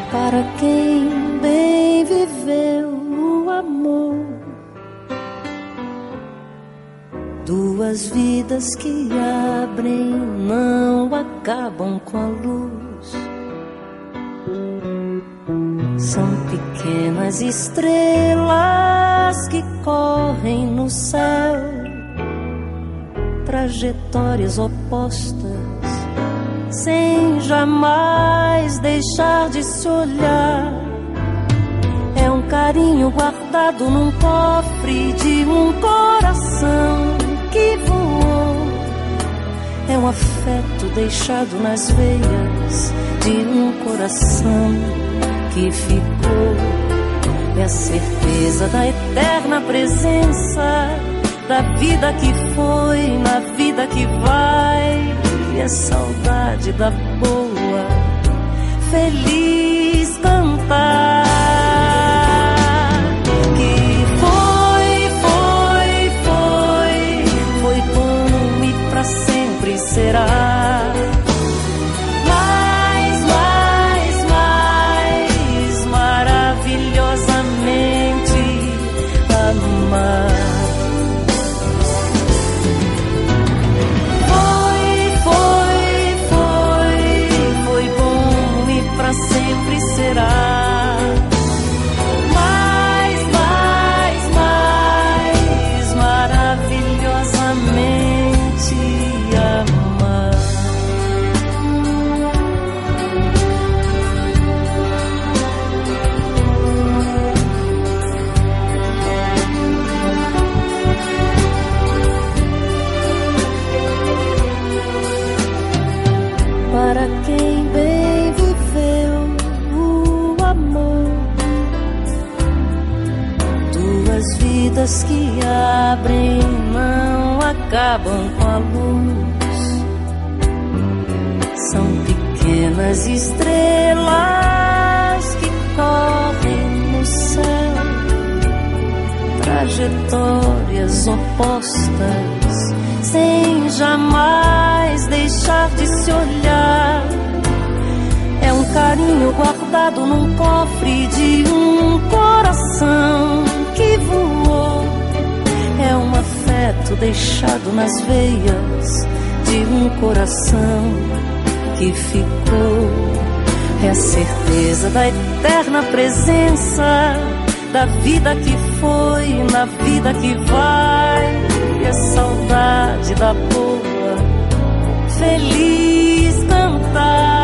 Para quem bem viveu o amor, duas vidas que abrem não acabam com a luz. São pequenas estrelas que correm no céu, trajetórias opostas, sem jamais deixar de se olhar. É um carinho guardado num cofre de um coração que voou. É um afeto deixado nas veias de um coração que ficou. É a certeza da eterna presença da vida que foi, na vida que vai. E a saudade da boa, feliz cantar. Que foi bom e pra sempre será. Mais maravilhosamente amar. Sempre será mais maravilhosamente amar. Para quem bem viveu o amor, duas vidas que abrem não acabam com a luz. São pequenas estrelas que correm no céu, trajetórias opostas, sem jamais deixar de se olhar. É um carinho guardado num cofre de um coração que voou. É um afeto deixado nas veias de um coração que ficou. É a certeza da eterna presença da vida que foi, na vida que vai. E a saudade da boa, feliz cantar.